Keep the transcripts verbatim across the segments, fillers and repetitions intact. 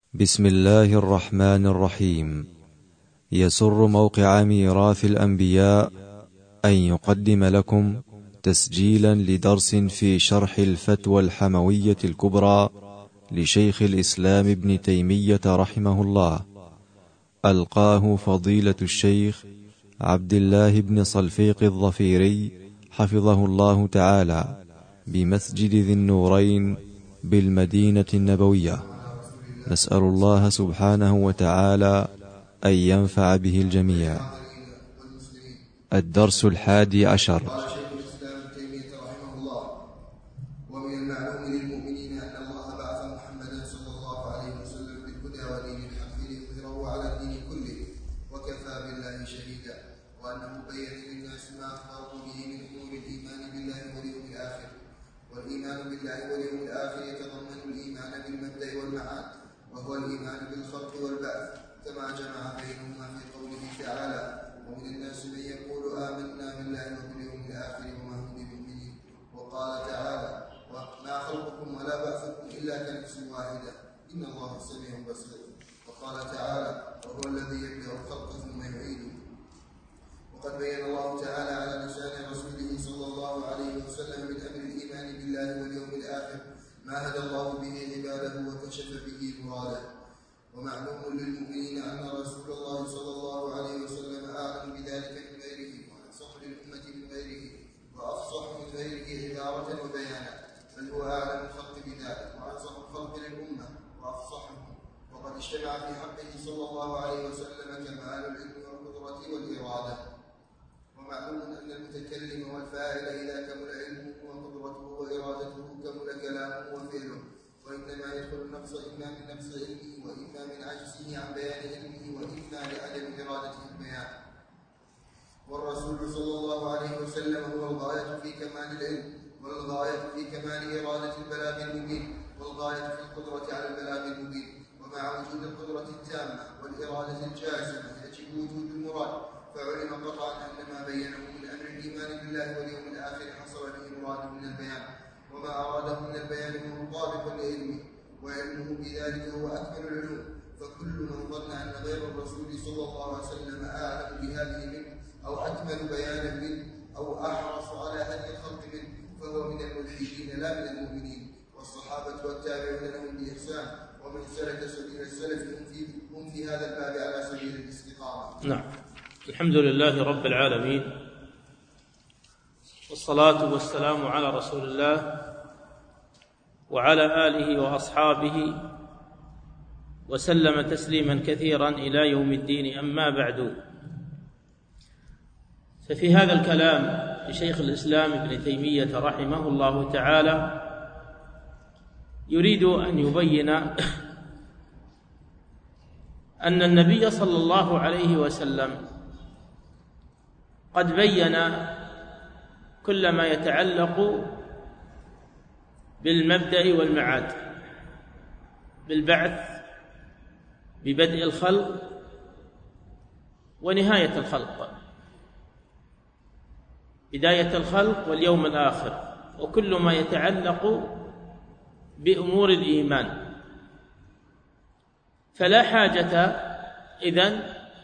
بسم الله الرحمن الرحيم. يسر موقع ميراث الأنبياء أن يقدم لكم تسجيلا لدرس في شرح الفتوى الحموية الكبرى لشيخ الإسلام ابن تيمية رحمه الله، ألقاه فضيلة الشيخ عبد الله بن صلفيق الظفيري حفظه الله تعالى بمسجد ذي النورين بالمدينة النبوية. نسأل الله سبحانه وتعالى أن ينفع به الجميع. الدرس الحادي عشر. قال شيخ الإسلام ابن تيمية رحمه الله: ومن المعلوم للمؤمنين أن الله بعث محمدا صلى الله عليه وسلم بالهدى ودين الحق ليظهره على الدين كله وكفى بالله شهيدا، وأنه بين للناس ما أخبروا به من أمور الإيمان بالله واليوم الآخر. والإيمان بالله واليوم الآخر يتضمن الإيمان بالمبدأ والمعاد، وهو الإيمان بالخلق والبعث، كما جمع بينهما في قوله تعالى: ومن الناس من يقول آمنا بالله وباليوم الآخر وما هم بمؤمنين. وقال تعالى: وما خلقكم ولا بعثكم إلا كنفس واحدة إن الله سميع بصير. وقال تعالى: وهو الذي يبدأ الخلق ثم يعيده. وقد بين الله تعالى على لسان رسوله صلى الله عليه وسلم من أمر الإيمان بالله واليوم الآخر ما هدى الله به عباده وكشف به مراده. ومعلوم للمؤمنين أن رسول الله صلى الله عليه وسلم أعلم بذلك من غيره، وأنصح للأمة من غيره، وأفصح من غيره عبارة وبيانا، بل هو أعلم الخلق بذلك وأنصح الخلق للأمة وأفصحهم. وقد اجتمع في حقه صلى الله عليه وسلم كمال العلم والقدرة والإرادة. ومعلوم أن المتكلم والفاعل إذا كمل علمه وقدرته وإرادته كمل كلامه وفعله، وإنما يدخل النقص إما من نقص علمه وإما من عجزه عن بيان علمه وإما لعدم إرادته البيان. والرسول صلى الله عليه وسلم هو الغاية في كمال العلم، والغاية في كمال إرادة البلاغ المبين، والغاية في القدرة على البلاغ المبين. ومع وجود القدرة التامة والإرادة الجازمة يجب وجود المراد، فعلم قطعا أن ما بينه من أمر الإيمان بالله واليوم الآخر حصل به مراده من البيان، وما أراده من البيان هو مطابق لعلمه، وعلمه بذلك هو أكمل العلوم. فكل من ظن أن غير الرسول صلى الله عليه وسلم أعلم بهذه منه أو أكمل بيانا منه أو أحرص على هدي الخلق منه فهو من الملحدين لا من المؤمنين. والصحابة والتابعون لهم بإحسان ومن سلك سبيل السلف هم في, هم في هذا الباب على سبيل الاستقامة. نعم. الحمد لله رب العالمين، والصلاة والسلام على رسول الله وعلى آله وأصحابه وسلم تسليما كثيرا إلى يوم الدين. أما بعد، ففي هذا الكلام لشيخ الإسلام ابن تيمية رحمه الله تعالى يريد أن يبين أن النبي صلى الله عليه وسلم قد بين كل ما يتعلق بالمبدأ والمعاد، بالبعث، ببدء الخلق ونهاية الخلق، بداية الخلق واليوم الآخر، وكل ما يتعلق بأمور الإيمان. فلا حاجة إذن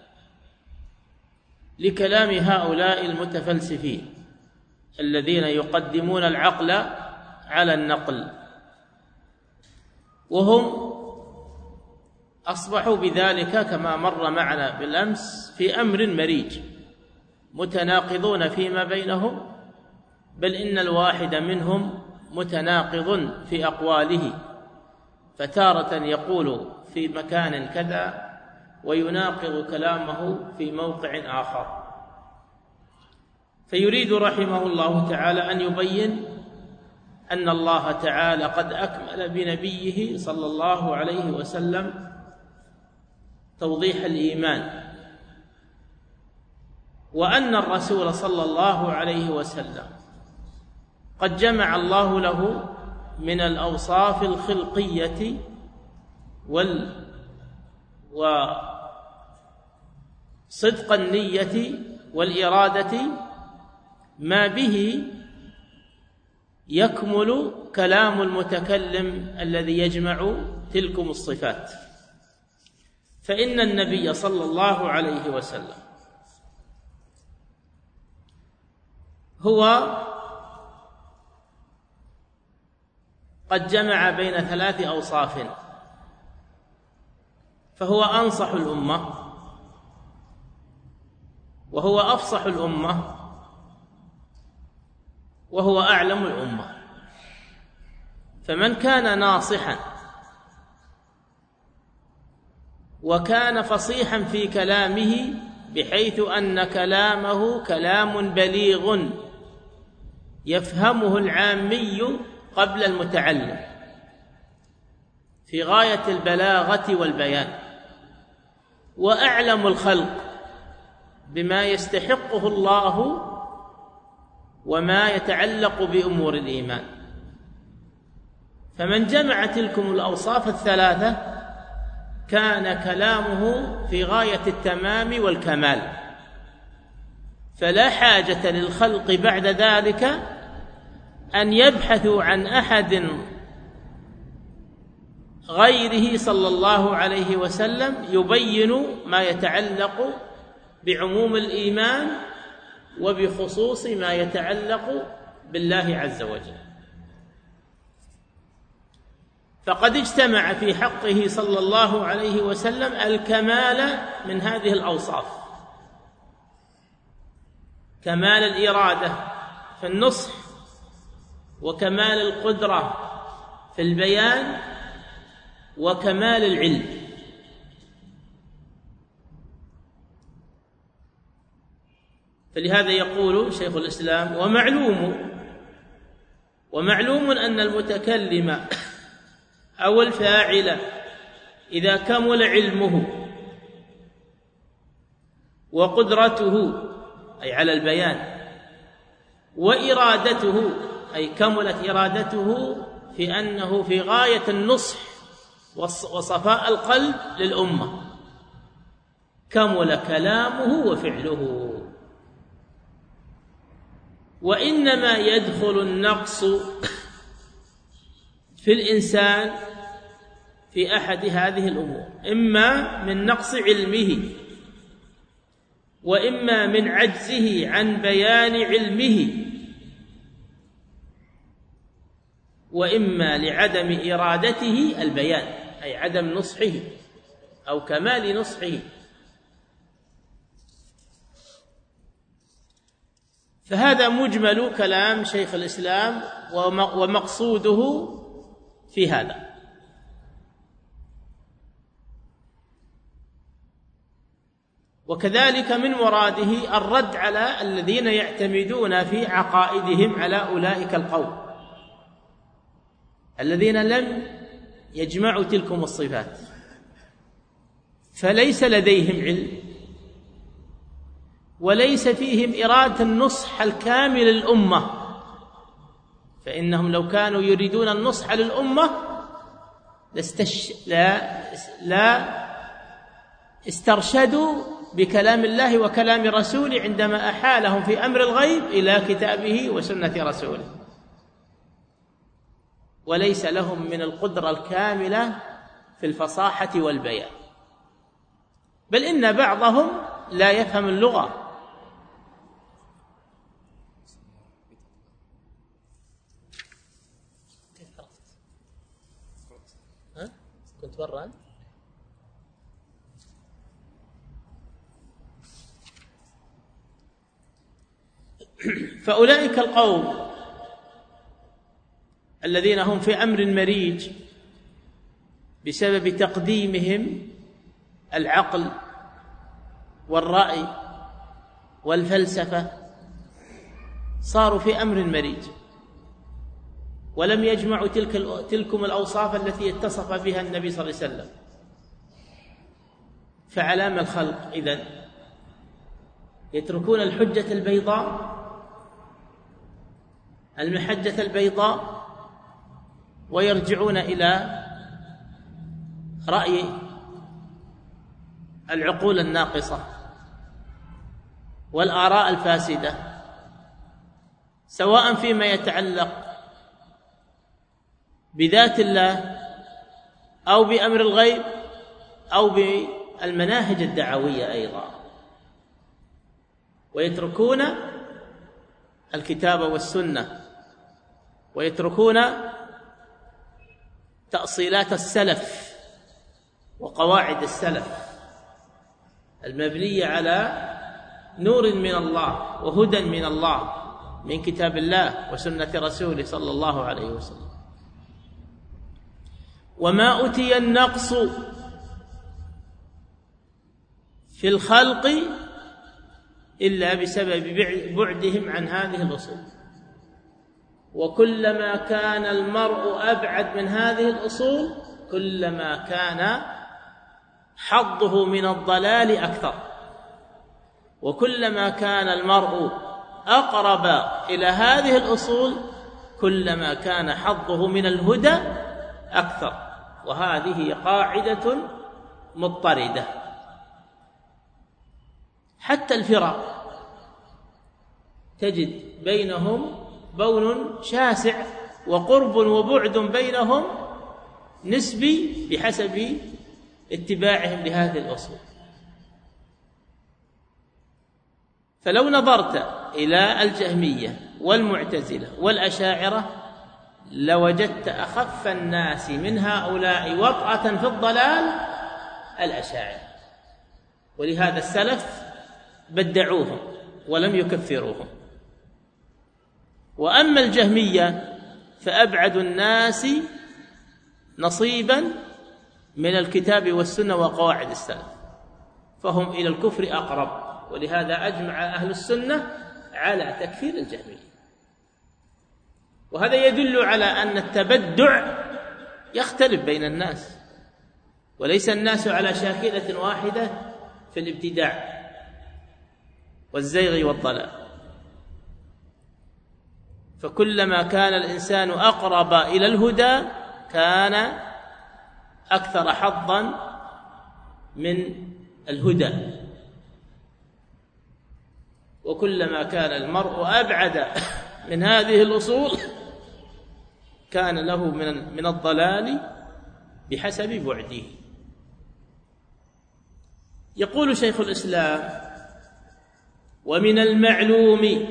لكلام هؤلاء المتفلسفين الذين يقدمون العقل على النقل، وهم أصبحوا بذلك كما مر معنا بالأمس في أمر مريج، متناقضون فيما بينهم، بل إن الواحد منهم متناقض في أقواله، فتارة يقول في مكان كذا ويناقض كلامه في موقع آخر. فيريد رحمه الله تعالى أن يبين أن الله تعالى قد أكمل بنبيه صلى الله عليه وسلم توضيح الإيمان، وأن الرسول صلى الله عليه وسلم قد جمع الله له من الأوصاف الخلقية وال وصدق النية والإرادة ما به يكمل كلام المتكلم الذي يجمع تلكم الصفات. فإن النبي صلى الله عليه وسلم هو قد جمع بين ثلاث أوصاف، فهو أنصح الأمة، وهو أفصح الأمة، وهو أعلم الأمة. فمن كان ناصحا وكان فصيحا في كلامه بحيث أن كلامه كلام بليغ يفهمه العامي قبل المتعلم في غاية البلاغة والبيان، وأعلم الخلق بما يستحقه الله وما يتعلق بأمور الإيمان. فمن جمع تلكم الأوصاف الثلاثة كان كلامه في غاية التمام والكمال، فلا حاجة للخلق بعد ذلك أن يبحثوا عن أحد غيره صلى الله عليه وسلم يبين ما يتعلق بعموم الإيمان وبخصوص ما يتعلق بالله عز وجل. فقد اجتمع في حقه صلى الله عليه وسلم الكمال من هذه الأوصاف: كمال الإرادة في النصح، وكمال القدرة في البيان، وكمال العلم. فلهذا يقول شيخ الإسلام: ومعلوم ومعلوم أن المتكلم أو الفاعل إذا كمل علمه وقدرته أي على البيان، وإرادته أي كملت إرادته في أنه في غاية النصح وصفاء القلب للأمة، كمل كلامه وفعله. وإنما يدخل النقص في الإنسان في أحد هذه الأمور: إما من نقص علمه، وإما من عجزه عن بيان علمه، وإما لعدم إرادته البيان أي عدم نصحه أو كمال نصحه. فهذا مجمل كلام شيخ الإسلام ومقصوده في هذا. وكذلك من مراده الرد على الذين يعتمدون في عقائدهم على أولئك القوم الذين لم يجمعوا تلكم الصفات، فليس لديهم علم وليس فيهم إرادة النصح الكامل للأمة، فإنهم لو كانوا يريدون النصح للأمة لاستش... لا... لا استرشدوا بكلام الله وكلام رسوله عندما أحالهم في أمر الغيب إلى كتابه وسنة رسوله، وليس لهم من القدرة الكاملة في الفصاحة والبيان، بل إن بعضهم لا يفهم اللغة. ها؟ كنت برا؟ فأولئك القوم الذين هم في أمر مريج بسبب تقديمهم العقل والرأي والفلسفة صاروا في أمر مريج، ولم يجمعوا تلك تلكم الأوصاف التي اتصف بها النبي صلى الله عليه وسلم. فعلام الخلق إذن يتركون الحجة البيضاء المحجة البيضاء ويرجعون إلى رأي العقول الناقصة والآراء الفاسدة، سواء فيما يتعلق بذات الله أو بأمر الغيب أو المناهج الدعوية أيضا، ويتركون الكتاب والسنة، ويتركون تأصيلات السلف وقواعد السلف المبنية على نور من الله وهدى من الله من كتاب الله وسنة رسوله صلى الله عليه وسلم. وما أتي النقص في الخلق إلا بسبب بعدهم عن هذه الأصول، وكلما كان المرء أبعد من هذه الأصول كلما كان حظه من الضلال أكثر، وكلما كان المرء أقرب إلى هذه الأصول كلما كان حظه من الهدى أكثر. وهذه قاعدة مضطردة. حتى الفرق تجد بينهم بون شاسع وقرب وبعد بينهم نسبي بحسب اتباعهم لهذه الأصول. فلو نظرت إلى الجهمية والمعتزلة والأشاعرة لوجدت أخف الناس من هؤلاء وطأة في الضلال الأشاعرة، ولهذا السلف بدعوهم ولم يكفروهم. وأما الجهمية فأبعد الناس نصيبا من الكتاب والسنة وقواعد السلف، فهم إلى الكفر أقرب، ولهذا أجمع أهل السنة على تكفير الجهمية. وهذا يدل على أن التبدع يختلف بين الناس، وليس الناس على شاكلة واحدة في الابتداع والزيغ والضلال. فكلما كان الإنسان أقرب إلى الهدى كان أكثر حظا من الهدى، وكلما كان المرء أبعد من هذه الأصول كان له من من الضلال بحسب بعده. يقول شيخ الإسلام: ومن المعلوم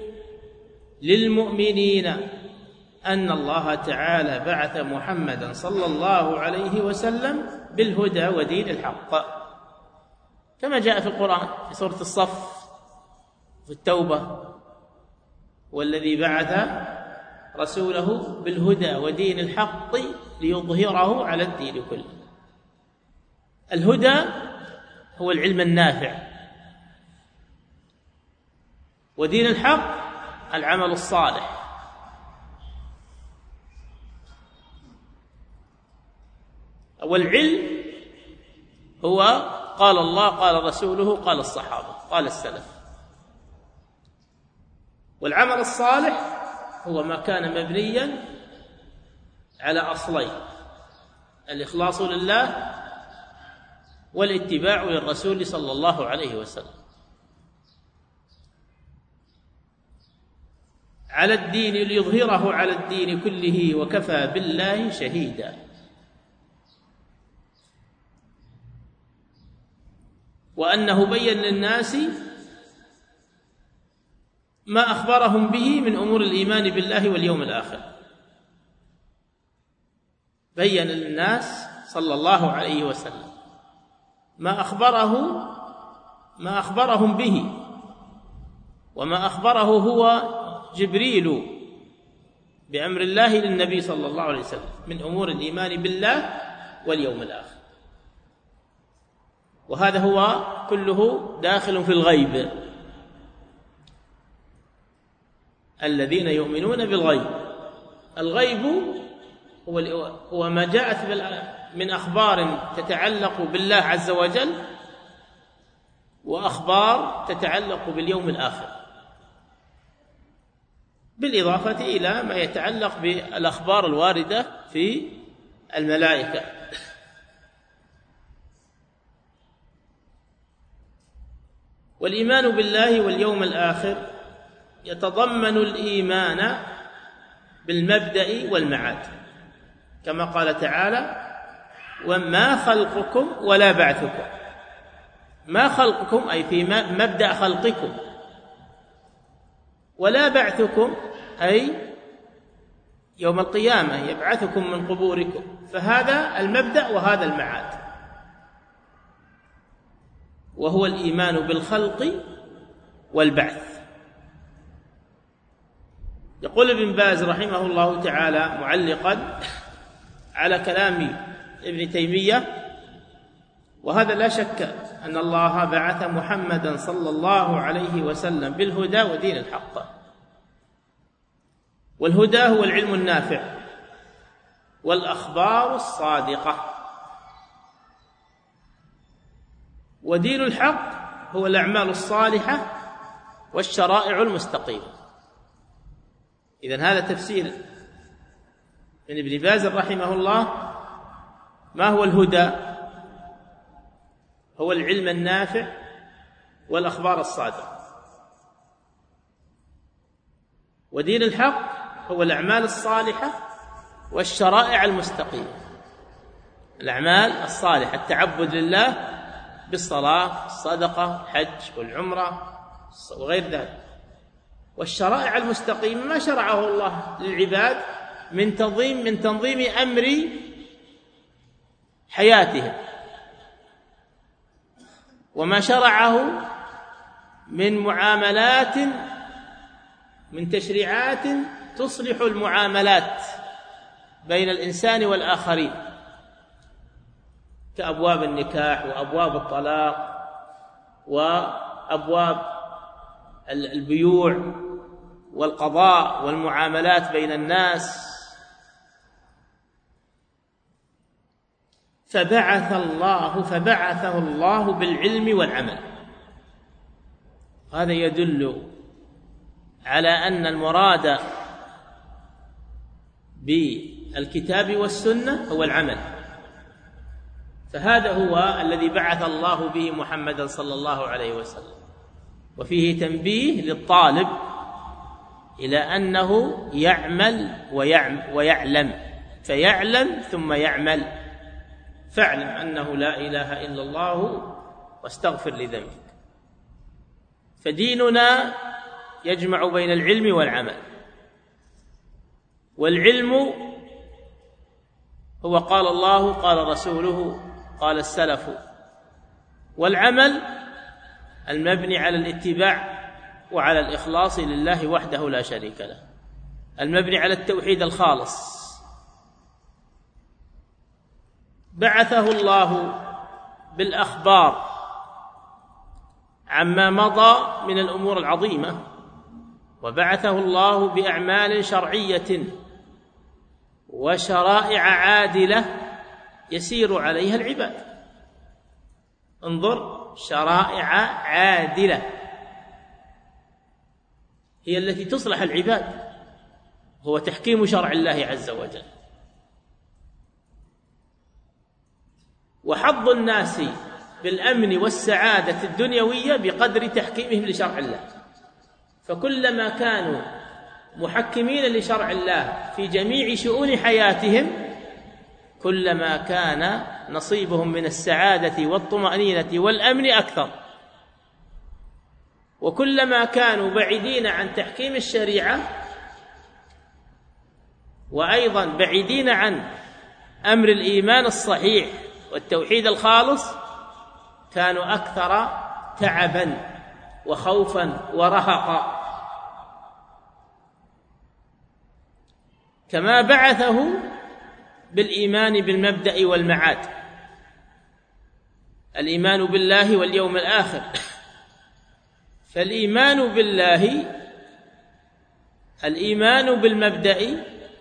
للمؤمنين أن الله تعالى بعث محمدا صلى الله عليه وسلم بالهدى ودين الحق، كما جاء في القرآن في سورة الصف في التوبة: والذي بعث رسوله بالهدى ودين الحق ليظهره على الدين كله. الهدى هو العلم النافع، ودين الحق العمل الصالح. والعلم هو قال الله قال رسوله قال الصحابة قال السلف. والعمل الصالح هو ما كان مبنيا على أصلين: الإخلاص لله والاتباع للرسول صلى الله عليه وسلم، على الدين ليظهره على الدين كله وكفى بالله شهيدا. وأنه بين للناس ما أخبرهم به من أمور الإيمان بالله واليوم الآخر. بين للناس صلى الله عليه وسلم ما أخبره ما أخبرهم به، وما أخبره هو جبريل بأمر الله للنبي صلى الله عليه وسلم من أمور الإيمان بالله واليوم الآخر. وهذا هو كله داخل في الغيب، الذين يؤمنون بالغيب. الغيب هو هو ما جاءت من أخبار تتعلق بالله عز وجل وأخبار تتعلق باليوم الآخر، بالإضافة إلى ما يتعلق بالأخبار الواردة في الملائكة. والإيمان بالله واليوم الآخر يتضمن الإيمان بالمبدأ والمعاد، كما قال تعالى: وما خلقكم ولا بعثكم ما خلقكم أي في مبدأ خلقكم، ولا بعثكم أي يوم القيامة يبعثكم من قبوركم، فهذا المبدأ وهذا المعاد، وهو الإيمان بالخلق والبعث. يقول ابن باز رحمه الله تعالى معلقا على كلام ابن تيمية: وهذا لا شك أن الله بعث محمدا صلى الله عليه وسلم بالهدى ودين الحق، والهدى هو العلم النافع والأخبار الصادقة، ودين الحق هو الأعمال الصالحة والشرائع المستقيمة. إذن هذا تفسير من ابن باز رحمه الله. ما هو الهدى؟ هو العلم النافع والأخبار الصادقة، ودين الحق هو الأعمال الصالحة والشرائع المستقيمة. الأعمال الصالحة التعبد لله بالصلاة، الصدقة، الحج والعمرة وغير ذلك، والشرائع المستقيمة ما شرعه الله للعباد من تنظيم من تنظيم أمر حياتهم، وما شرعه من معاملات من تشريعات تصلح المعاملات بين الإنسان والآخرين، كأبواب النكاح وأبواب الطلاق وأبواب البيوع والقضاء والمعاملات بين الناس. فبعث الله فبعثه الله بالعلم والعمل. هذا يدل على أن المراد بالكتاب والسنة هو العمل، فهذا هو الذي بعث الله به محمدا صلى الله عليه وسلم. وفيه تنبيه للطالب إلى أنه يعمل ويعلم، فيعلم ثم يعمل. فاعلم أنه لا إله إلا الله واستغفر لذنبك. فديننا يجمع بين العلم والعمل، والعلم هو قال الله قال رسوله قال السلف، والعمل المبني على الاتباع وعلى الإخلاص لله وحده لا شريك له، المبني على التوحيد الخالص. بعثه الله بالأخبار عما مضى من الأمور العظيمة، وبعثه الله بأعمال شرعية وشرائع عادلة يسير عليها العباد. انظر، شرائع عادلة هي التي تصلح العباد، هو تحكيم شرع الله عز وجل. وحظ الناس بالأمن والسعادة الدنيوية بقدر تحكيمهم لشرع الله، فكلما كانوا محكمين لشرع الله في جميع شؤون حياتهم كلما كان نصيبهم من السعادة والطمأنينة والأمن أكثر، وكلما كانوا بعيدين عن تحكيم الشريعة وأيضا بعيدين عن أمر الإيمان الصحيح والتوحيد الخالص كانوا أكثر تعبا وخوفا ورهقا. كما بعثه بالإيمان بالمبدأ والمعاد، الإيمان بالله واليوم الآخر. فالإيمان بالله الإيمان بالمبدأ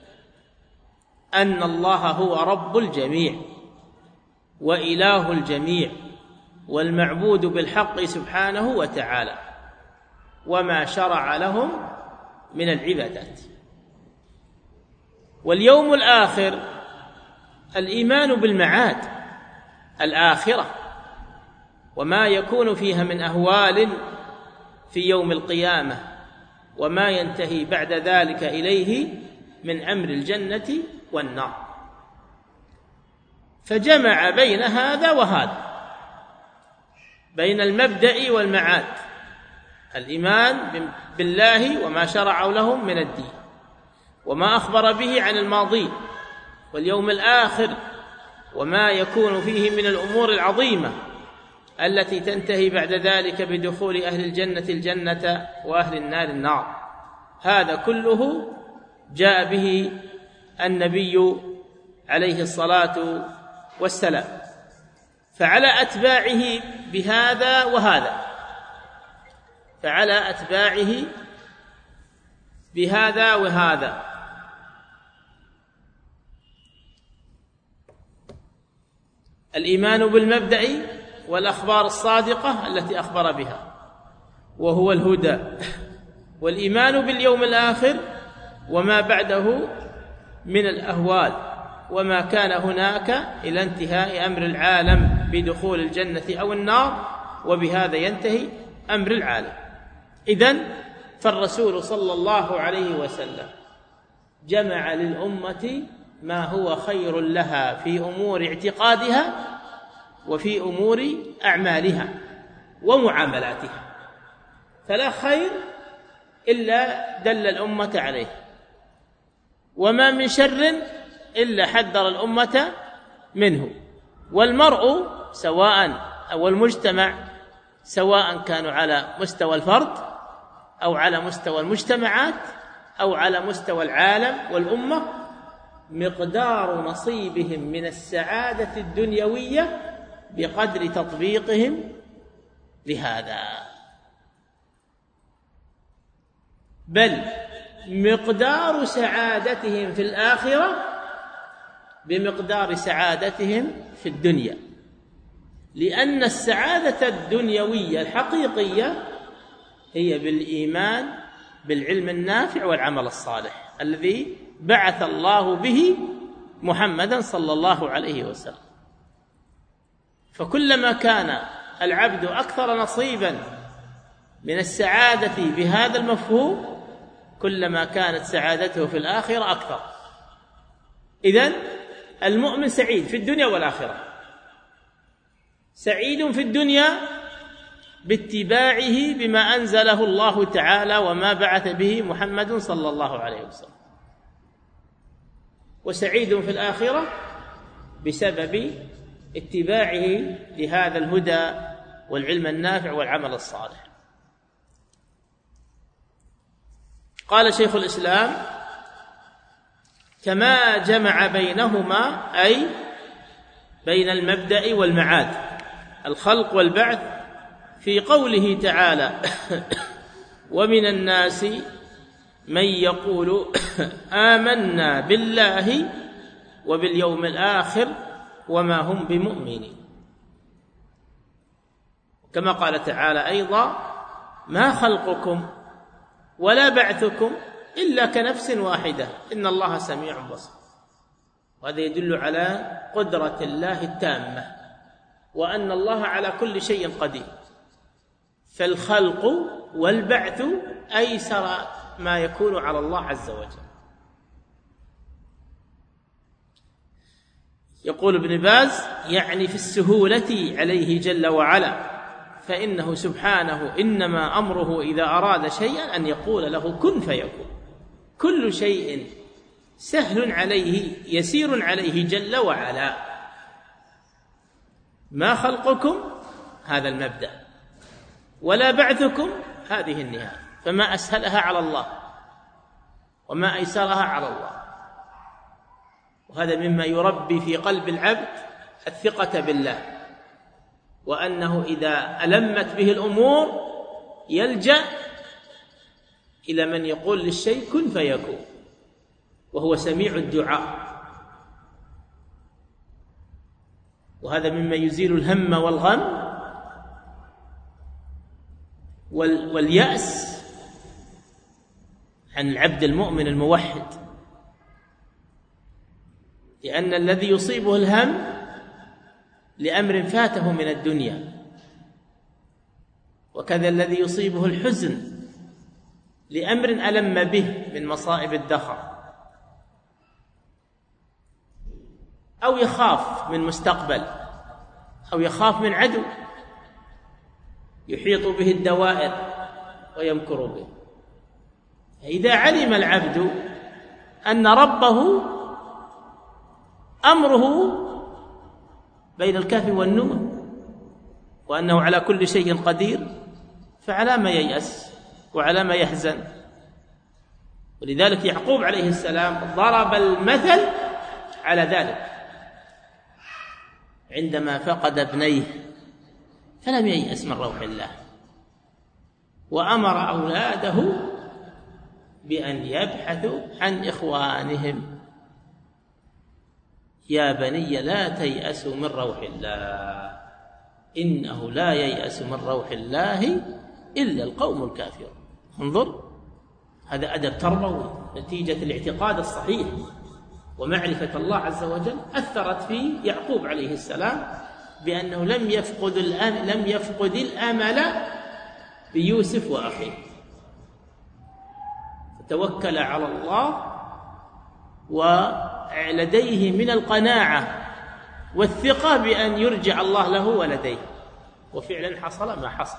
أن الله هو رب الجميع وإله الجميع والمعبود بالحق سبحانه وتعالى، وما شرع لهم من العبادات. واليوم الآخر الإيمان بالمعاد الآخرة وما يكون فيها من أهوال في يوم القيامة وما ينتهي بعد ذلك إليه من أمر الجنة والنار. فجمع بين هذا وهذا، بين المبدأ والمعاد، الإيمان بالله وما شرعه لهم من الدين وما أخبر به عن الماضي واليوم الآخر وما يكون فيه من الأمور العظيمة التي تنتهي بعد ذلك بدخول أهل الجنة الجنة وأهل النار النار. هذا كله جاء به النبي عليه الصلاة والسلام. فعلى أتباعه بهذا وهذا فعلى أتباعه بهذا وهذا الإيمان بالمبدأ والأخبار الصادقة التي أخبر بها وهو الهدى، والإيمان باليوم الآخر وما بعده من الأهوال وما كان هناك إلى انتهاء أمر العالم بدخول الجنة أو النار، وبهذا ينتهي أمر العالم. إذن فالرسول صلى الله عليه وسلم جمع للأمة ما هو خير لها في أمور اعتقادها وفي أمور أعمالها ومعاملاتها، فلا خير إلا دل الأمة عليه، وما من شر إلا حذر الأمة منه. والمرء سواء أو المجتمع سواء كانوا على مستوى الفرد أو على مستوى المجتمعات أو على مستوى العالم والأمة، مقدار نصيبهم من السعادة الدنيوية بقدر تطبيقهم لهذا، بل مقدار سعادتهم في الآخرة بمقدار سعادتهم في الدنيا، لأن السعادة الدنيوية الحقيقية هي بالإيمان بالعلم النافع والعمل الصالح الذي بعث الله به محمدا صلى الله عليه وسلم. فكلما كان العبد أكثر نصيبا من السعادة بهذا المفهوم كلما كانت سعادته في الآخرة أكثر. إذن المؤمن سعيد في الدنيا والآخرة، سعيد في الدنيا باتباعه بما أنزله الله تعالى وما بعث به محمد صلى الله عليه وسلم، وسعيد في الآخرة بسبب اتباعه لهذا الهدى والعلم النافع والعمل الصالح. قال شيخ الإسلام: كما جمع بينهما أي بين المبدأ والمعاد، الخلق والبعث، في قوله تعالى: ومن الناس من يقول آمنا بالله وباليوم الآخر وما هم بمؤمنين. كما قال تعالى أيضا: ما خلقكم ولا بعثكم إلا كنفس واحدة إن الله سميع بصير. وهذا يدل على قدرة الله التامة وأن الله على كل شيء قدير. فالخلق والبعث أيسر ما يكون على الله عز وجل. يقول ابن باز: يعني في السهولة عليه جل وعلا، فإنه سبحانه إنما أمره إذا أراد شيئا أن يقول له كن فيكون. كل شيء سهل عليه يسير عليه جل وعلا. ما خلقكم هذا المبدأ، ولا بعثكم هذه النهاية، فما أسهلها على الله وما أيسرها على الله. وهذا مما يربي في قلب العبد الثقة بالله، وأنه إذا ألمت به الأمور يلجأ إلى من يقول للشيء كن فيكون، وهو سميع الدعاء. وهذا مما يزيل الهم والغم واليأس عن العبد المؤمن الموحد، لأن الذي يصيبه الهم لأمر فاته من الدنيا، وكذا الذي يصيبه الحزن لأمر ألم به من مصائب الدهر، أو يخاف من مستقبل، أو يخاف من عدو، يحيط به الدوائر ويمكر به. إذا علم العبد أن ربه أمره بين الكاف والنون وأنه على كل شيء قدير، فعلى ما ييأس وعلى ما يحزن. ولذلك يعقوب عليه السلام ضرب المثل على ذلك عندما فقد ابنيه فلم ييأس من روح الله، وأمر أولاده بأن يبحثوا عن إخوانهم: يا بني لا تيأسوا من روح الله إنه لا ييأس من روح الله إلا القوم الكافرون. انظر، هذا أدب تربوي نتيجة الاعتقاد الصحيح ومعرفة الله عز وجل أثرت في يعقوب عليه السلام بأنه لم يفقد الأمل لم يفقد الأمل بيوسف وأخيه، فتوكل على الله ولديه من القناعة والثقة بأن يرجع الله له ولديه، وفعلا حصل ما حصل.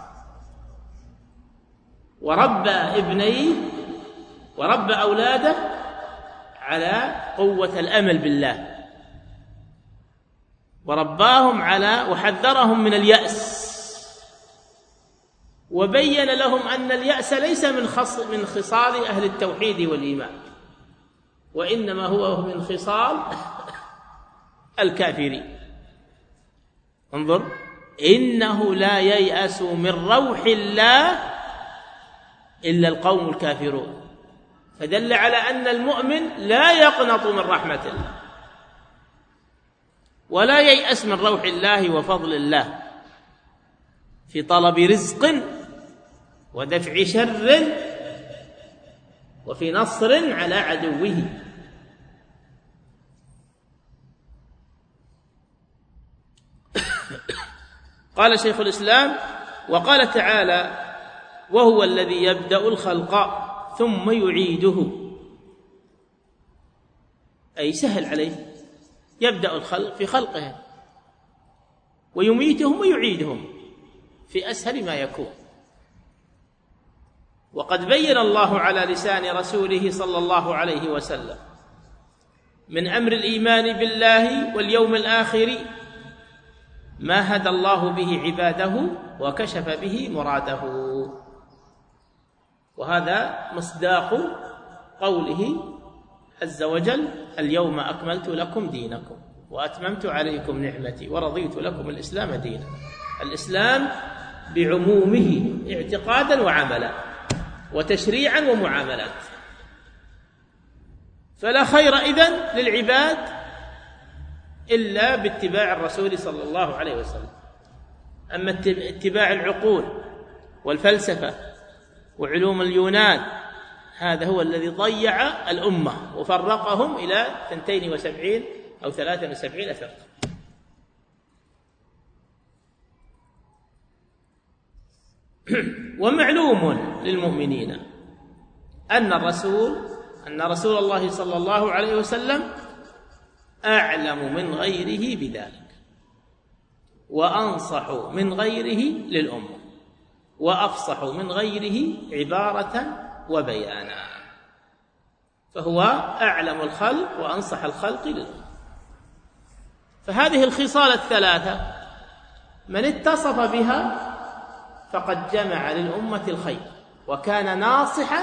وربى ابنيه وربى أولاده على قوة الأمل بالله، ورباهم على وحذرهم من اليأس، وبين لهم أن اليأس ليس من خص من خصال أهل التوحيد والإيمان، وإنما هو من خصال الكافرين. انظر، إنه لا ييأس من روح الله إلا القوم الكافرون، فدل على أن المؤمن لا يقنط من رحمة الله ولا ييأس من روح الله وفضل الله في طلب رزق ودفع شر وفي نصر على عدوه. قال شيخ الإسلام: وقال تعالى: وهو الذي يبدأ الخلق ثم يعيده، أي سهل عليه، يبدأ الخلق في خلقهم ويميتهم ويعيدهم في أسهل ما يكون. وقد بين الله على لسان رسوله صلى الله عليه وسلم من أمر الإيمان بالله واليوم الآخر ما هدى الله به عباده وكشف به مراده، وهذا مصداق قوله عز وجل: اليوم أكملت لكم دينكم وأتممت عليكم نعمتي ورضيت لكم الإسلام دينا. الإسلام بعمومه اعتقادا وعملا وتشريعا ومعاملات، فلا خير إذن للعباد إلا باتباع الرسول صلى الله عليه وسلم. أما اتباع العقول والفلسفة وعلوم اليونان هذا هو الذي ضيع الأمة وفرقهم إلى اثنتين وسبعين أو ثلاثة وسبعين فرقة. ومعلوم للمؤمنين أن الرسول أن رسول الله صلى الله عليه وسلم أعلم من غيره بذلك، وأنصح من غيره للأمة، وأفصح من غيره عبارة وبيانا، فهو أعلم الخلق وأنصح الخلق للأمة. فهذه الخصال الثلاثة من اتصف بها فقد جمع للأمة الخير وكان ناصحا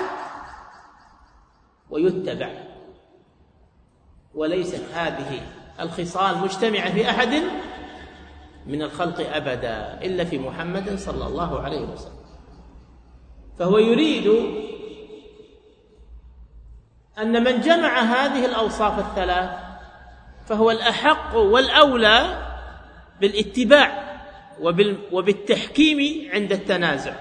ويتبع. وليست هذه الخصال مجتمعة في أحد من الخلق أبدا إلا في محمد صلى الله عليه وسلم. فهو يريد أن من جمع هذه الأوصاف الثلاث فهو الأحق والأولى بالاتباع وبالتحكيم عند التنازع.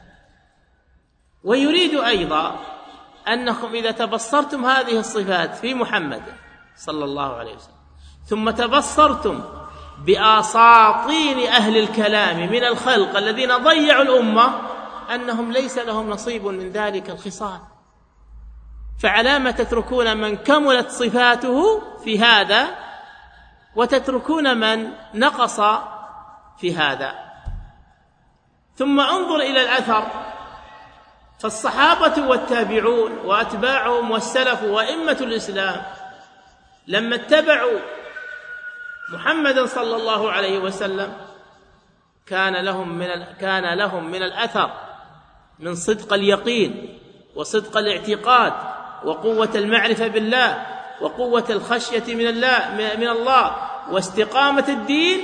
ويريد أيضا أنكم إذا تبصرتم هذه الصفات في محمد صلى الله عليه وسلم ثم تبصرتم بأساطين أهل الكلام من الخلق الذين ضيعوا الأمة أنهم ليس لهم نصيب من ذلك الخصال، فعلام تتركون من كملت صفاته في هذا وتتركون من نقص في هذا؟ ثم انظر إلى الأثر، فالصحابة والتابعون وأتباعهم والسلف وأئمة الإسلام لما اتبعوا محمدا صلى الله عليه وسلم كان لهم من كان لهم من الأثر من صدق اليقين وصدق الاعتقاد وقوة المعرفة بالله وقوة الخشية من الله من الله واستقامة الدين.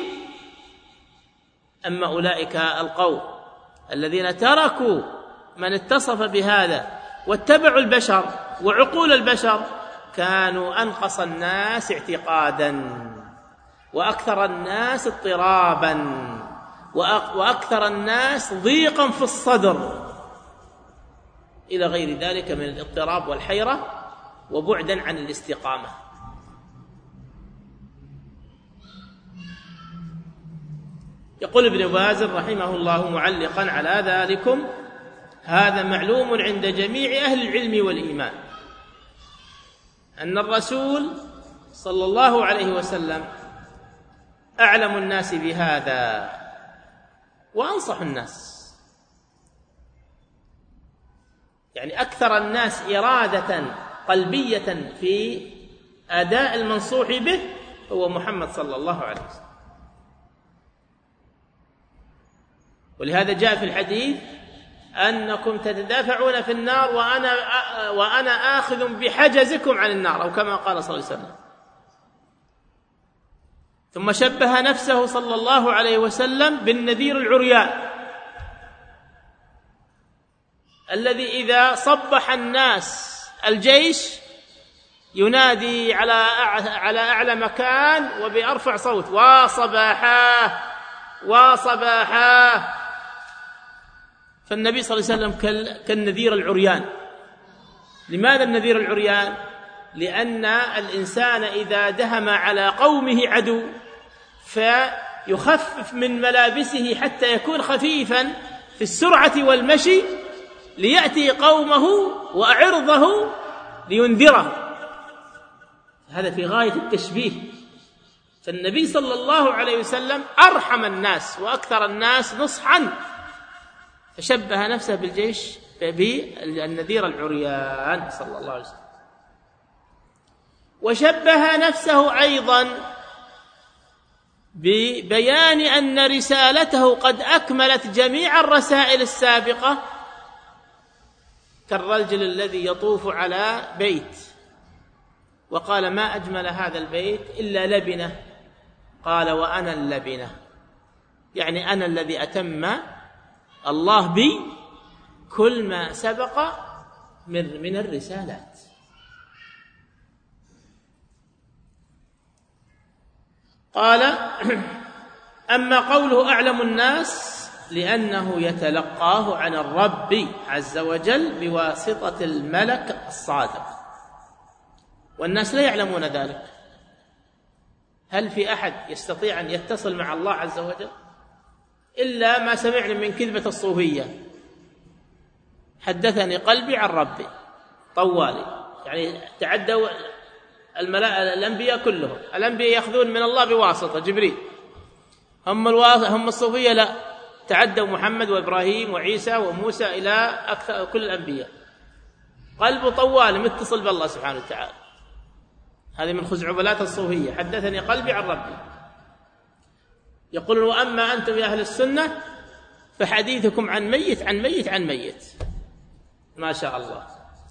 أما أولئك القوم الذين تركوا من اتصف بهذا واتبعوا البشر وعقول البشر كانوا أنقص الناس اعتقادا وأكثر الناس اضطرابا وأكثر الناس ضيقا في الصدر إلى غير ذلك من الاضطراب والحيرة وبعدا عن الاستقامة. يقول ابن باز رحمه الله معلقا على ذلكم: هذا معلوم عند جميع أهل العلم والإيمان أن الرسول صلى الله عليه وسلم أعلم الناس بهذا وأنصح الناس، يعني أكثر الناس إرادة قلبية في أداء المنصوح به هو محمد صلى الله عليه وسلم. ولهذا جاء في الحديث: أنكم تتدافعون في النار وأنا وأنا آخذ بحجزكم عن النار، أو كما قال صلى الله عليه وسلم. ثم شبه نفسه صلى الله عليه وسلم بالنذير العريان الذي إذا صبح الناس الجيش ينادي على على أعلى مكان وبأرفع صوت: وصباحاه وصباحاه. فالنبي صلى الله عليه وسلم كالنذير العريان. لماذا النذير العريان؟ لأن الإنسان إذا دهم على قومه عدو فيخفف من ملابسه حتى يكون خفيفا في السرعة والمشي ليأتي قومه وأعرضه لينذره. هذا في غاية التشبيه. فالنبي صلى الله عليه وسلم أرحم الناس وأكثر الناس نصحا، فشبه نفسه بالجيش بالنذير العريان صلى الله عليه وسلم. وشبه نفسه أيضا ببيان أن رسالته قد أكملت جميع الرسائل السابقة، كالرجل الذي يطوف على بيت وقال: ما أجمل هذا البيت إلا لبنة، قال: وأنا اللبنة، يعني أنا الذي أتم الله بي كل ما سبق من من الرسالات. قال: أما قوله أعلم الناس لأنه يتلقاه عن الرب عز وجل بواسطة الملك الصادق، والناس لا يعلمون ذلك. هل في أحد يستطيع أن يتصل مع الله عز وجل؟ إلا ما سمعنا من كذبة الصوفية: حدثني قلبي عن ربي طوالي، يعني تعدوا الأنبياء كلهم. الأنبياء يأخذون من الله بواسطة جبريل، هم هم الصوفية لا، تعدوا محمد وإبراهيم وعيسى وموسى إلى أكثر كل الأنبياء، قلبه طوال متصل بالله سبحانه وتعالى. هذه من خزعبلات الصوفية: حدثني قلبي عن ربي. يقولون: وأما أنتم يا أهل السنة فحديثكم عن ميت عن ميت عن ميت. ما شاء الله.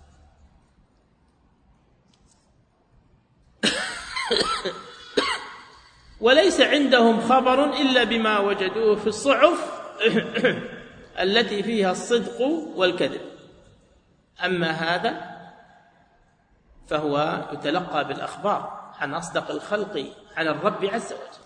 وليس عندهم خبر إلا بما وجدوه في الصحف التي فيها الصدق والكذب. أما هذا فهو يتلقى بالأخبار عن أصدق الخلق عن الرب عز وجل.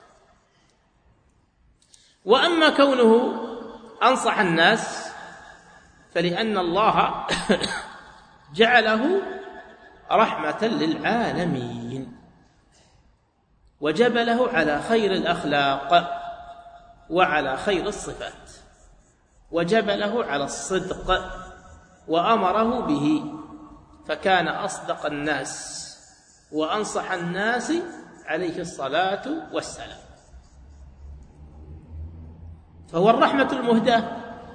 وأما كونه أنصح الناس فلأن الله جعله رحمة للعالمين، وجبله على خير الأخلاق وعلى خير الصفات، وجبله على الصدق وأمره به، فكان أصدق الناس وأنصح الناس عليه الصلاة والسلام. فهو الرحمة المهداة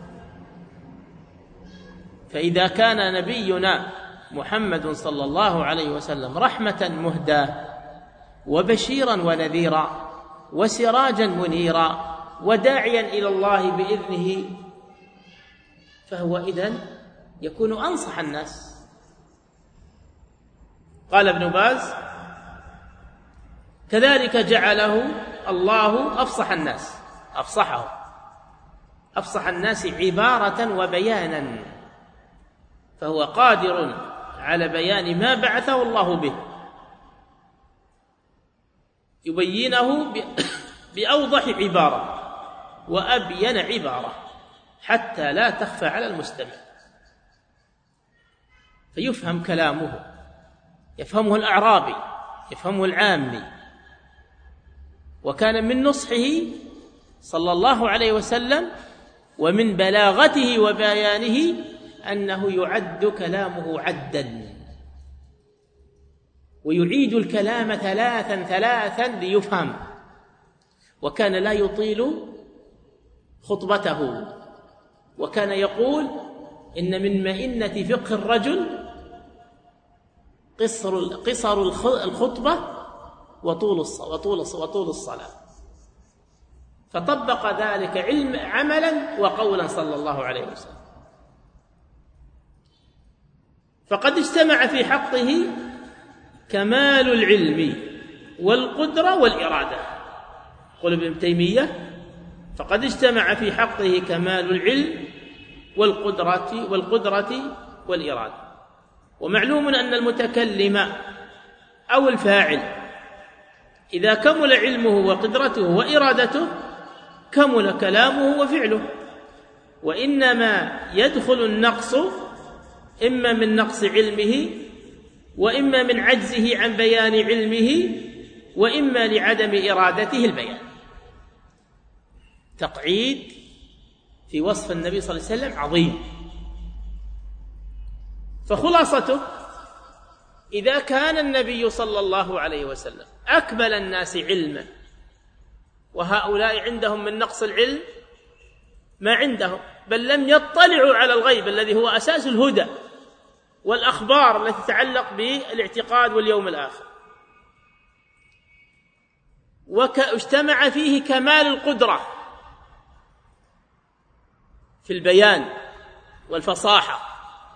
فإذا كان نبينا محمد صلى الله عليه وسلم رحمة مهداة وبشيرا ونذيرا وسراجا منيرا وداعيا إلى الله بإذنه، فهو إذن يكون أنصح الناس. قال ابن باز: كذلك جعله الله أفصح الناس، أفصحه أفصح الناس عبارة وبيانا، فهو قادر على بيان ما بعثه الله به، يبينه بأوضح عبارة وأبين عبارة حتى لا تخفى على المستمع، فيفهم كلامه، يفهمه الأعرابي، يفهمه العامي. وكان من نصحه صلى الله عليه وسلم ومن بلاغته وبيانه أنه يعد كلامه عدا، ويعيد الكلام ثلاثا ثلاثا ليفهم، وكان لا يطيل خطبته، وكان يقول: إن من مئنة فقه الرجل قصر قصر الخطبة وطول وطول وطول الصلاة. فطبق ذلك علم عملا وقولا صلى الله عليه وسلم. فقد اجتمع في حقه كمال العلم والقدرة والإرادة. قل ابن تيمية: فقد اجتمع في حقه كمال العلم والقدرة والقدرة والإرادة. ومعلوم أن المتكلم أو الفاعل إذا كمل علمه وقدرته وإرادته كمل كلامه وفعله، وإنما يدخل النقص إما من نقص علمه، وإما من عجزه عن بيان علمه، وإما لعدم إرادته البيان. تقعيد في وصف النبي صلى الله عليه وسلم عظيم. فخلاصته: إذا كان النبي صلى الله عليه وسلم أكمل الناس علما، وهؤلاء عندهم من نقص العلم ما عندهم، بل لم يطلعوا على الغيب الذي هو أساس الهدى والأخبار التي تتعلق بالاعتقاد واليوم الآخر، واجتمع فيه كمال القدرة في البيان والفصاحة،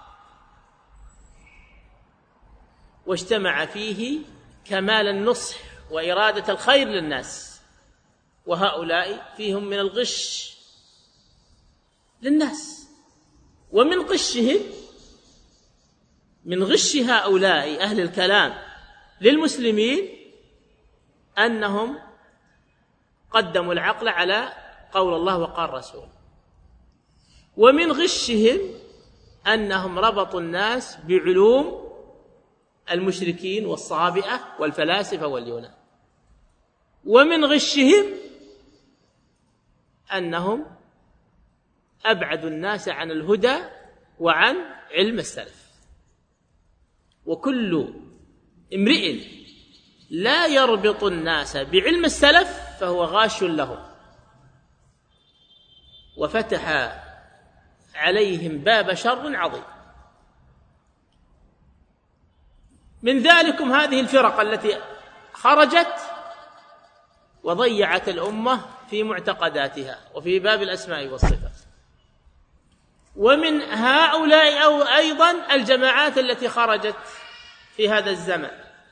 واجتمع فيه كمال النصح وإرادة الخير للناس، وهؤلاء فيهم من الغش للناس. ومن غشهم من غش هؤلاء أهل الكلام للمسلمين أنهم قدموا العقل على قول الله وقال رسوله. ومن غشهم أنهم ربطوا الناس بعلوم المشركين والصابئة والفلاسفة واليونان. ومن غشهم أنهم أبعدوا الناس عن الهدى وعن علم السلف. وكل امرئ لا يربط الناس بعلم السلف فهو غاش لهم، وفتح عليهم باب شر عظيم. من ذلكم هذه الفرق التي خرجت وضيعت الأمة في معتقداتها وفي باب الأسماء والصفات. ومن هؤلاء أو أيضا الجماعات التي خرجت في هذا الزمن،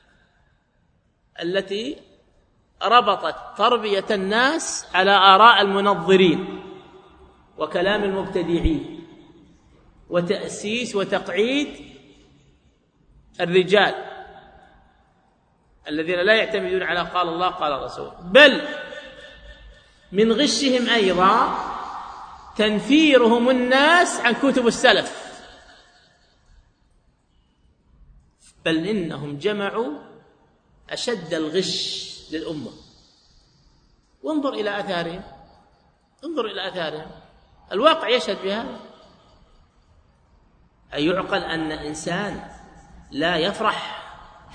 التي ربطت تربية الناس على آراء المنظرين وكلام المبتدعين وتأسيس وتقعيد الرجال الذين لا يعتمدون على قال الله قال الرسول. بل من غشهم أيضا تنفيرهم الناس عن كتب السلف، بل إنهم جمعوا أشد الغش للأمة. وانظر إلى آثارهم، انظر إلى آثارهم، الواقع يشهد بهذا. أيعقل أن إنسان لا يفرح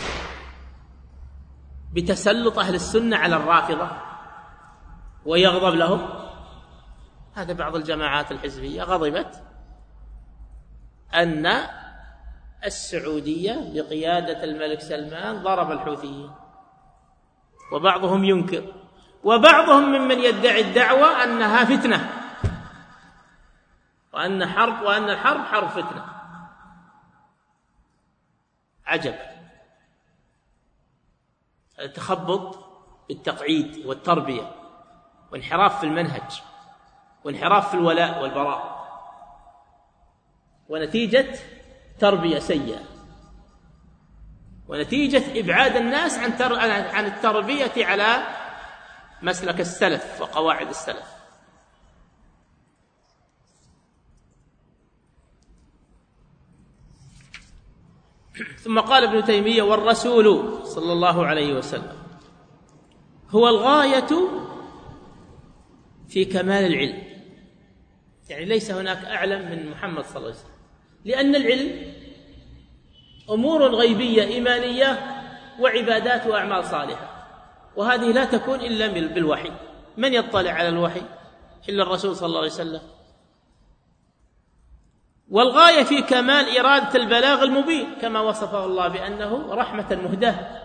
بتسلط أهل السنة على الرافضة ويغضب لهم؟ هذا بعض الجماعات الحزبية غضبت أن السعودية بقيادة الملك سلمان ضرب الحوثيين، وبعضهم ينكر، وبعضهم ممن يدعي الدعوة أنها فتنة، وأن حرب وأن الحرب حرب فتنة. عجب التخبط بالتقعيد والتربية، وانحراف في المنهج، وانحراف في الولاء والبراء، ونتيجة تربية سيئة، ونتيجة إبعاد الناس عن عن التربية على مسلك السلف وقواعد السلف. ثم قال ابن تيمية: والرسول صلى الله عليه وسلم هو الغاية في كمال العلم، يعني ليس هناك أعلم من محمد صلى الله عليه وسلم، لأن العلم أمور غيبية إيمانية وعبادات وأعمال صالحة، وهذه لا تكون إلا بالوحي. من يطلع على الوحي إلا الرسول صلى الله عليه وسلم. والغاية في كمال إرادة البلاغ المبين، كما وصفه الله بأنه رحمة مهداة،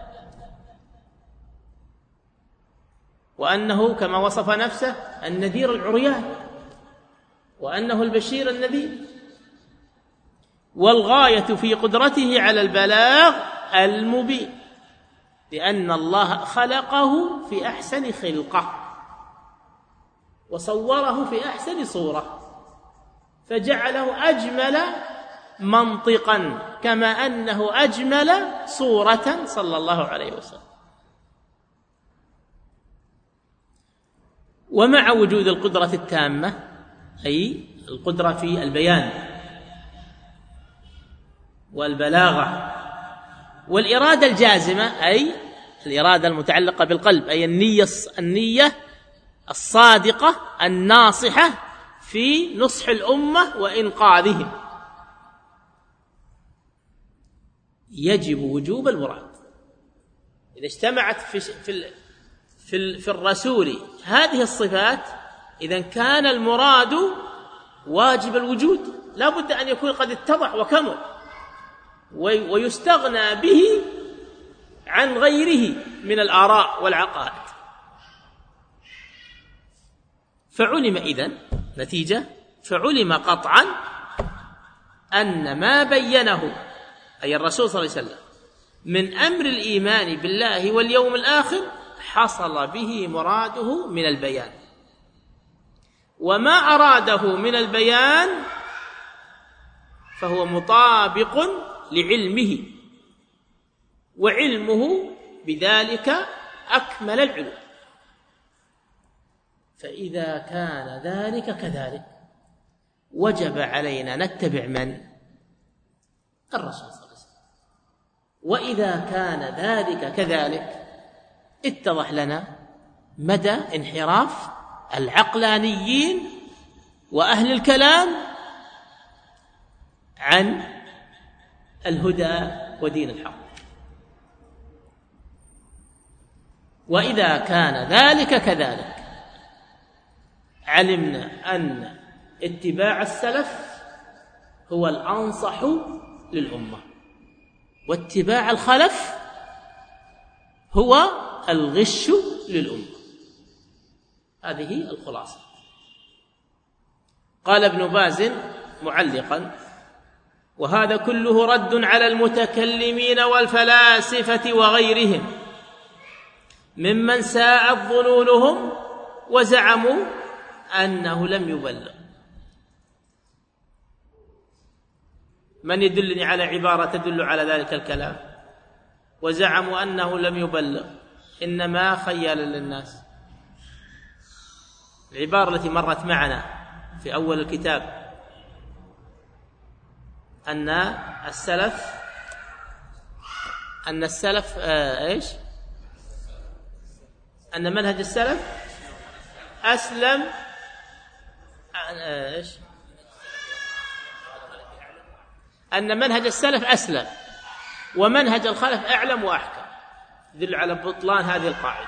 وأنه كما وصف نفسه النذير العريان، وأنه البشير النذير. والغاية في قدرته على البلاغ المبين، لأن الله خلقه في أحسن خلقة وصوره في أحسن صورة، فجعله أجمل منطقا كما أنه أجمل صورة صلى الله عليه وسلم. ومع وجود القدرة التامة، أي القدرة في البيان والبلاغة والإرادة الجازمة، أي الإرادة المتعلقة بالقلب، أي النية النية الصادقة الناصحة في نصح الأمة وإنقاذهم، يجب وجوب المراد. إذا اجتمعت في في في, في الرسول هذه الصفات، إذن كان المراد واجب الوجود، لا بد أن يكون قد اتضح وكمل، ويستغنى به عن غيره من الآراء والعقائد. فعلم إذن نتيجة، فعلم قطعا أن ما بينه أي الرسول صلى الله عليه وسلم من أمر الإيمان بالله واليوم الآخر حصل به مراده من البيان، وما أراده من البيان فهو مطابق لعلمه، وعلمه بذلك أكمل العلوم. فإذا كان ذلك كذلك وجب علينا نتبع من؟ الرسول صلى الله عليه وسلم. وإذا كان ذلك كذلك اتضح لنا مدى انحراف العقلانيين وأهل الكلام عن الهدى ودين الحق. وإذا كان ذلك كذلك علمنا أن اتباع السلف هو الأنصح للأمة، واتباع الخلف هو الغش للأمة. هذه الخلاصة. قال ابن باز معلقا: وهذا كله رد على المتكلمين والفلاسفة وغيرهم ممن ساءت ظنونهم وزعموا أنه لم يبلغ. من يدلني على عبارة تدل على ذلك الكلام؟ وزعموا أنه لم يبلغ، إنما خيال للناس. العبارة التي مرت معنا في أول الكتاب أن السلف أن السلف آه إيش أن منهج السلف أسلم آه إيش أن منهج السلف أسلم ومنهج الخلف أعلم وأحكم، يدل على بطلان هذه القاعدة.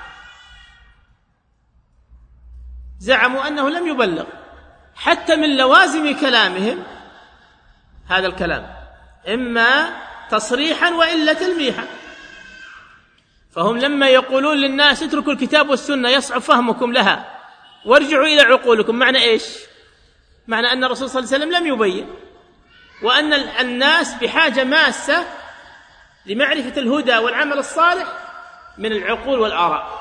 زعموا أنه لم يبلغ، حتى من لوازم كلامهم هذا الكلام، إما تصريحا وإلا تلميحا. فهم لما يقولون للناس اتركوا الكتاب والسنة يصعب فهمكم لها وارجعوا إلى عقولكم، معنى إيش؟ معنى أن الرسول صلى الله عليه وسلم لم يبين، وأن الناس بحاجة ماسة لمعرفة الهدى والعمل الصالح من العقول والآراء.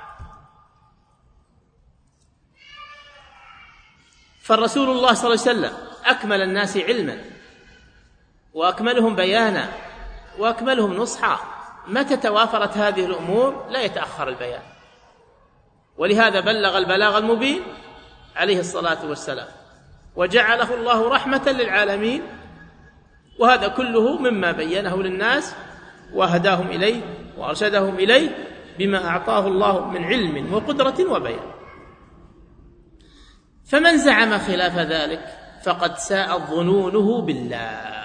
فالرسول الله صلى الله عليه وسلم أكمل الناس علما وأكملهم بيانا وأكملهم نصحا. متى توافرت هذه الأمور لا يتأخر البيان، ولهذا بلغ البلاغ المبين عليه الصلاة والسلام، وجعله الله رحمة للعالمين، وهذا كله مما بينه للناس وهداهم إليه وأرشدهم إليه بما أعطاه الله من علم وقدرة وبيان. فمن زعم خلاف ذلك فقد ساءت ظنونه بالله.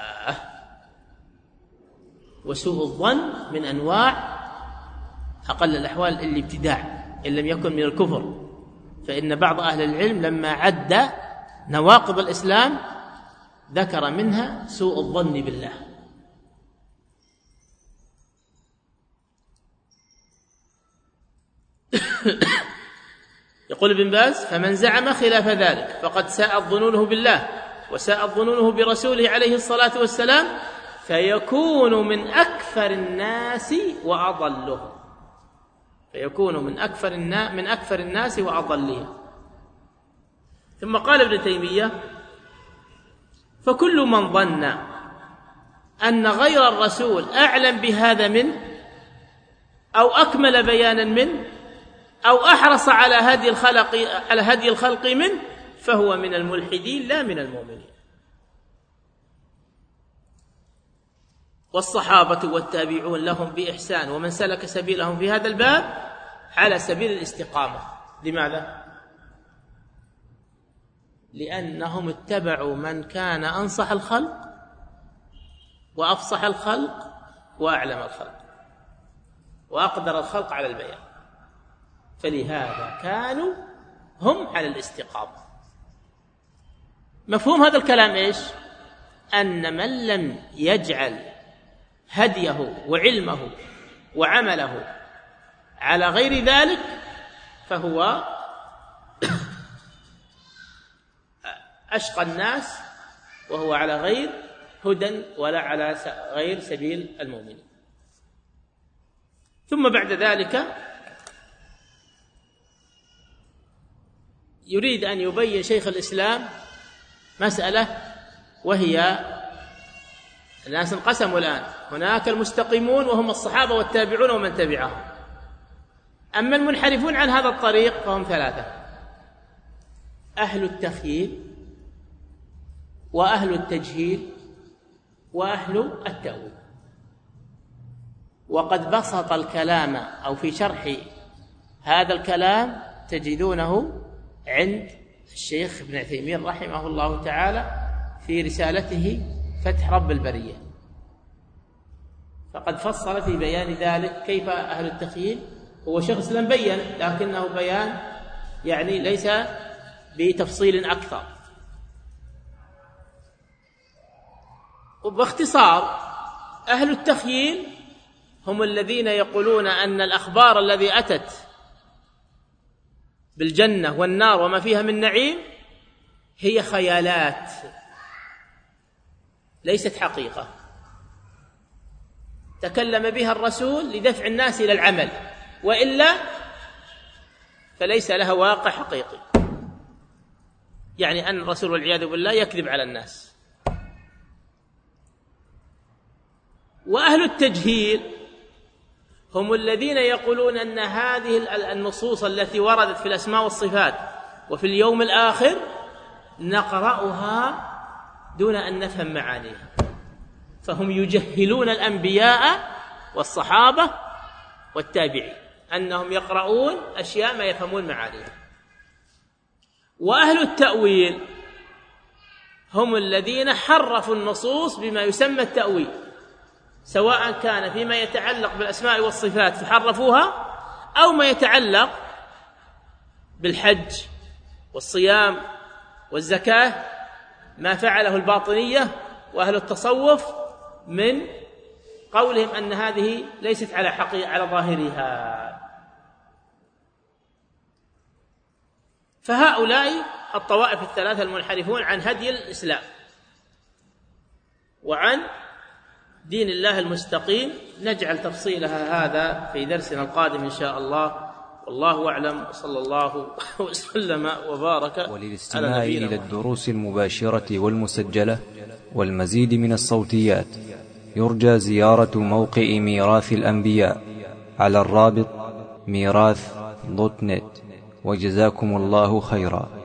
وسوء الظن من أنواع أقل الأحوال الابتداع إن لم يكن من الكفر، فإن بعض أهل العلم لما عد نواقض الإسلام ذكر منها سوء الظن بالله. يقول ابن باز: فمن زعم خلاف ذلك فقد ساءت ظنونه بالله وساءت ظنونه برسوله عليه الصلاة والسلام، فيكون من أكفر الناس وأضلهم فيكون من أكفر الناس من أكفر الناس وأضلهم. ثم قال ابن تيمية: فكل من ظن أن غير الرسول أعلم بهذا منه أو أكمل بيانا منه أو أحرص على هدي الخلق على هدي الخلق منه فهو من الملحدين لا من المؤمنين. والصحابة والتابعون لهم بإحسان ومن سلك سبيلهم في هذا الباب على سبيل الاستقامة. لماذا؟ لأنهم اتبعوا من كان أنصح الخلق وأفصح الخلق وأعلم الخلق وأقدر الخلق على البيان، فلهذا كانوا هم على الاستقامة. مفهوم هذا الكلام إيش؟ أن من لم يجعل هديه وعلمه وعمله على غير ذلك فهو أشقى الناس، وهو على غير هدى ولا على غير سبيل المؤمنين. ثم بعد ذلك يريد أن يبين شيخ الإسلام مسألة، وهي الناس انقسموا الآن، هناك المستقيمون وهم الصحابة والتابعون ومن تبعهم، أما المنحرفون عن هذا الطريق فهم ثلاثة: أهل التخييل وأهل التجهيل وأهل التأويل. وقد بسط الكلام أو في شرح هذا الكلام تجدونه عند الشيخ ابن عثيمين رحمه الله تعالى في رسالته فتح رب البرية، فقد فصل في بيان ذلك كيف أهل التخييل. هو شيخ الإسلام بيّن، لكنه بيان يعني ليس بتفصيل أكثر. وباختصار أهل التخييل هم الذين يقولون أن الأخبار الذي أتت بالجنة والنار وما فيها من نعيم هي خيالات ليست حقيقة، تكلم بها الرسول لدفع الناس إلى العمل، وإلا فليس لها واقع حقيقي. يعني أن الرسول والعياذ بالله يكذب على الناس. وأهل التجهيل هم الذين يقولون أن هذه النصوص التي وردت في الأسماء والصفات وفي اليوم الآخر نقرأها دون أن نفهم معانيها، فهم يجهلون الأنبياء والصحابة والتابعين، أنهم يقرؤون أشياء ما يفهمون معانيها. وأهل التأويل هم الذين حرفوا النصوص بما يسمى التأويل، سواء كان فيما يتعلق بالأسماء والصفات فحرفوها، أو ما يتعلق بالحج والصيام والزكاة ما فعله الباطنية وأهل التصوف من قولهم أن هذه ليست على حقيقة على ظاهرها. فهؤلاء الطوائف الثلاثة المنحرفون عن هدي الإسلام وعن دين الله المستقيم، نجعل تفصيلها هذا في درسنا القادم إن شاء الله، والله أعلم، صلى الله وسلم وبارك. وللاستماع إلى الدروس المباشرة والمسجلة والمزيد من الصوتيات يرجى زيارة موقع ميراث الأنبياء على الرابط ميراث دوت نت. وجزاكم الله خيرا.